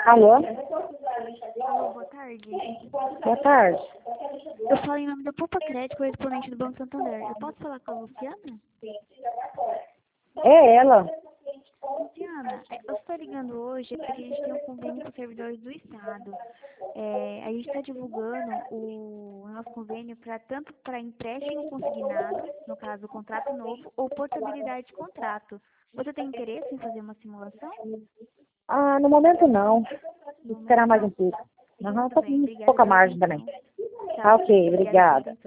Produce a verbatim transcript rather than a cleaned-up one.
Alô? Alô, boa tarde. Boa tarde. Eu falo em nome da Poupa Crédito, correspondente do Banco Santander. Eu posso falar com a Luciana? É ela. Luciana, é, eu estou ligando hoje porque a gente tem um convênio com os servidores do Estado. É, a gente está divulgando o nosso convênio para tanto para empréstimo consignado, no caso, contrato novo, ou portabilidade de contrato. Você tem interesse em fazer uma simulação? Ah, no momento não. No Vou esperar momento mais não? um pouco. Aham, Tudo tá bem, com obrigada pouca pela margem também. atenção. Tá Tá, ok, obrigada pela obrigada. atenção.